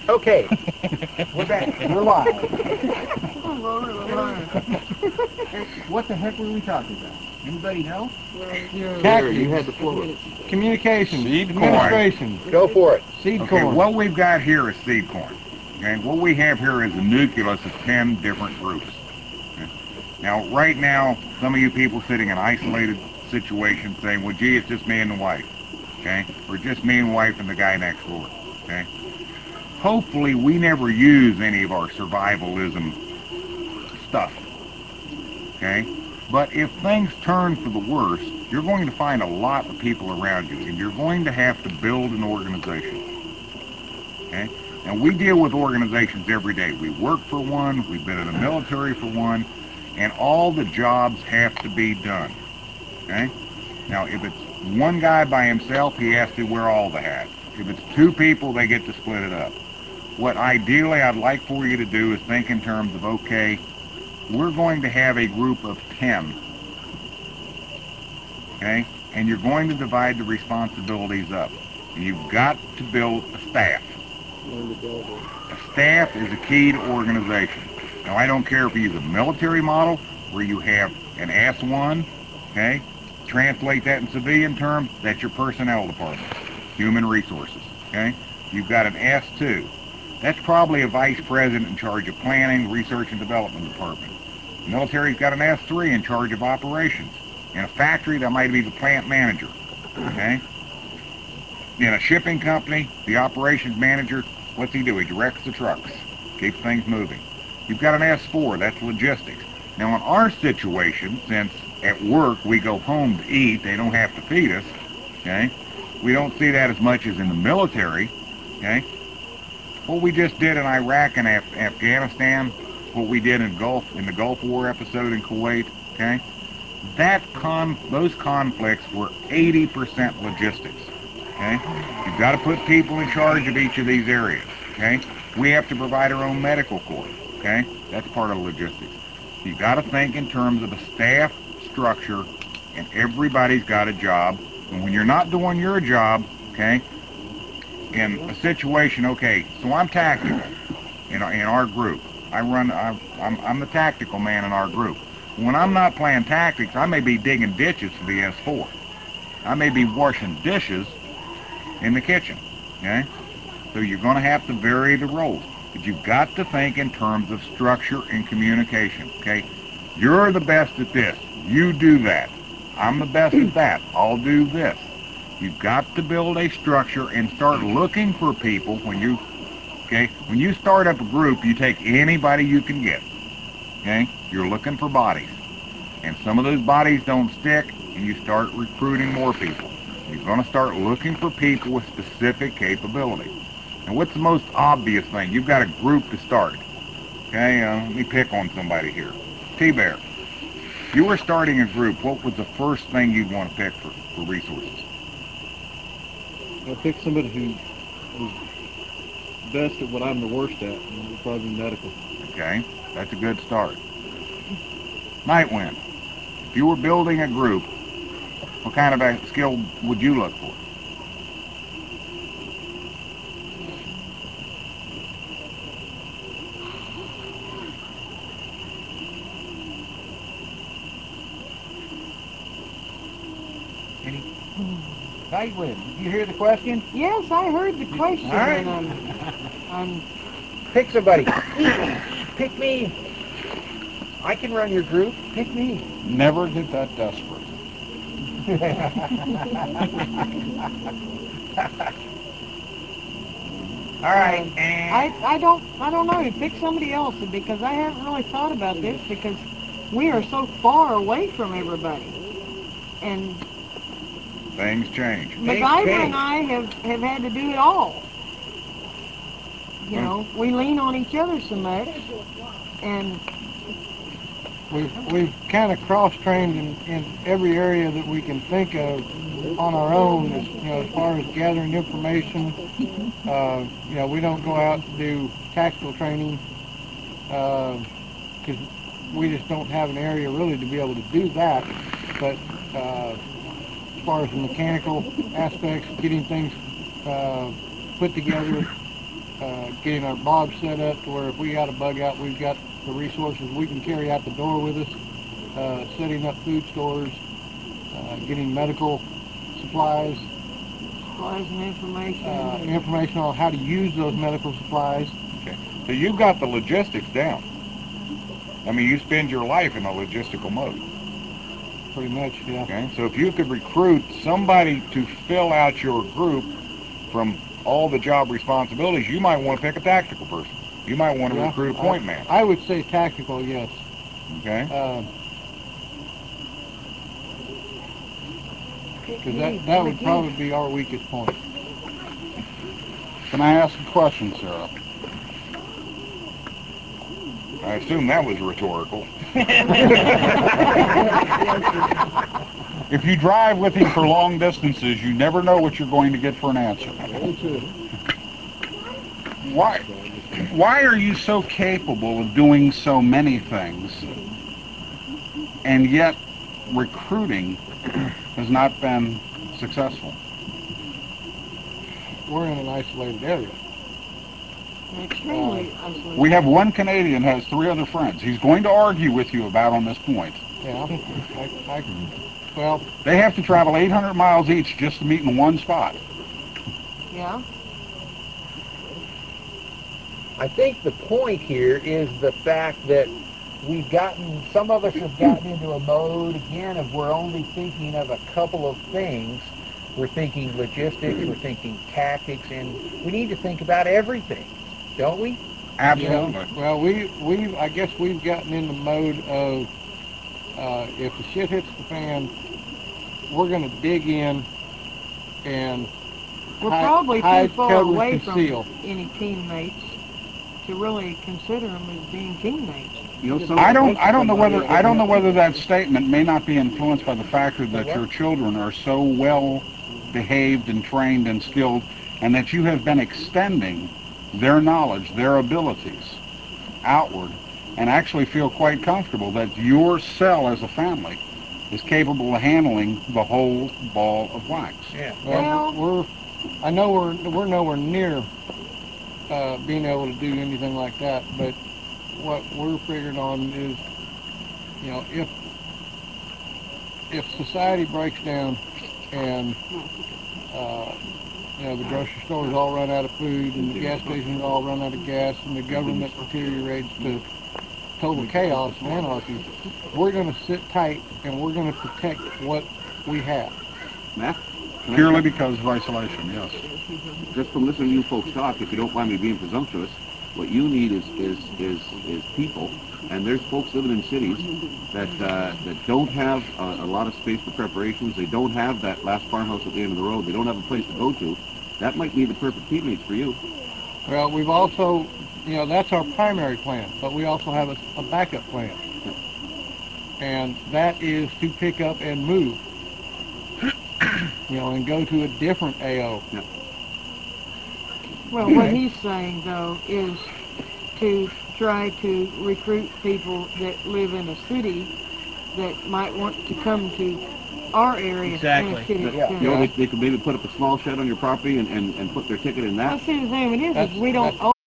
Okay, we're back. We're live. What the heck were we talking about? Anybody know? Gary, you had the floor. Communication, Seed corn. administration, Go for it. seed Okay, corn. what we've got here is seed corn. Okay, what we have here is a nucleus of 10 different groups. Okay? Now, right now, some of you people sitting in isolated situations saying, well, gee, it's just me and the wife. Okay, or just me and wife and the guy next door. Okay, hopefully we never use any of our survivalism stuff. Okay, but if things turn for the worse, you're going to find a lot of people around you, and you're going to have to build an organization. Okay, and we deal with organizations every day. We work for one, we've been in the military for one, and all the jobs have to be done. Okay, now if it's one guy by himself, he has to wear all the hats. If it's two people, they get to split it up. What ideally I'd like for you to do is think in terms of, okay, we're going to have a group of 10, okay? And you're going to divide the responsibilities up. And you've got to build a staff. A staff is a key to organization. Now, I don't care if you use a military model where you have an S1, okay? Translate that in civilian terms, that's your personnel department, human resources, okay? You've got an S2. That's probably a vice president in charge of planning, research, and development department. The military's got an S3 in charge of operations. In a factory, that might be the plant manager, okay? In a shipping company, the operations manager, what's he do? He directs the trucks, keeps things moving. You've got an S4, that's logistics. Now, in our situation, since at work we go home to eat, they don't have to feed us, okay? We don't see that as much as in the military, okay? What we just did in Iraq and Afghanistan, what we did in the Gulf War episode in Kuwait, okay? Those conflicts were 80% logistics, okay? You've got to put people in charge of each of these areas, okay? We have to provide our own medical corps, okay? That's part of logistics. You've got to think in terms of a staff structure, and everybody's got a job. And when you're not doing your job, okay, in a situation, okay, so I'm tactical in our group. I'm the tactical man in our group. When I'm not playing tactics, I may be digging ditches for the S4. I may be washing dishes in the kitchen, okay? So you're going to have to vary the roles. But you've got to think in terms of structure and communication, okay? You're the best at this. You do that. I'm the best at that. I'll do this. You've got to build a structure and start looking for people when you start up a group, you take anybody you can get, okay? You're looking for bodies. And some of those bodies don't stick, and you start recruiting more people. You're going to start looking for people with specific capability. And what's the most obvious thing? You've got a group to start. Okay, let me pick on somebody here. T-Bear, if you were starting a group, what was the first thing you'd want to pick for resources? I pick somebody who is best at what I'm the worst at, and it would probably be medical. Okay, that's a good start. Nightwind, if you were building a group, what kind of a skill would you look for? Nightwind, did you hear the question? Yes, I heard the question, All right. and I'm Pick somebody. Pick me. I can run your group. Pick me. Never get that desperate. All right. I don't know. Pick somebody else because I haven't really thought about this because we are so far away from everybody, and Things change. MacGyver and I have had to do it all. You know, we lean on each other so much, and We've kind of cross-trained in every area that we can think of on our own, as far as gathering information. We don't go out to do tactical training because we just don't have an area really to be able to do that. But as far as the mechanical aspects, getting things put together, getting our bog set up to where if we got a bug out, we've got the resources we can carry out the door with us, setting up food stores, getting medical supplies, Supplies and information. information on how to use those medical supplies. Okay. So you've got the logistics down. I mean, you spend your life in a logistical mode. Pretty much, yeah. Okay. So if you could recruit somebody to fill out your group from all the job responsibilities, you might want to pick a tactical person. You might want to Yeah, recruit a point man. I would say tactical, yes. Okay. Because that would probably be our weakest point. Can I ask a question, Sarah? I assume that was rhetorical. If you drive with him for long distances, you never know what you're going to get for an answer. Why are you so capable of doing so many things, and yet recruiting has not been successful? We're in an isolated area. Extremely isolated. We have one Canadian has 3 other friends. He's going to argue with you about on this point. Yeah. Well, They have to travel 800 miles each just to meet in one spot. Yeah. I think the point here is the fact that some of us have gotten into a mode, again, of we're only thinking of a couple of things. We're thinking logistics, we're thinking tactics, and we need to think about everything, don't we? Absolutely. yeah. Well, I guess we've gotten in the mode of, if the shit hits the fan, we're going to dig in and We're probably too hide, far cover, away conceal. from any teammates to really consider them as being teammates. You know, I don't know whether that statement may not be influenced by the factor that your children are so well behaved and trained and skilled, and that you have been extending their knowledge, their abilities outward, and actually feel quite comfortable that your cell as a family is capable of handling the whole ball of wax. Yeah. Well, I know we're nowhere near being able to do anything like that, but what we're figuring on is, you know, if society breaks down and you know, the grocery stores all run out of food and the gas stations all run out of gas and the government deteriorates to total chaos and anarchy, we're going to sit tight and we're going to protect what we have. Matt? Purely because of isolation, yes. Just from listening to you folks talk, if you don't mind me being presumptuous, what you need is people, and there's folks living in cities that don't have a lot of space for preparations. They don't have that last farmhouse at the end of the road. They don't have a place to go to. That might be the perfect teammates for you. Well, we've also, you know, that's our primary plan, but we also have a backup plan, and that is to pick up and move, you know, and go to a different AO. Yeah. Well, what he's saying, though, is to try to recruit people that live in a city that might want to come to our area Exactly. in a city. Yeah. You know, they could maybe put up a small shed on your property and put their ticket in that. Well, see, the thing it is That's- we don't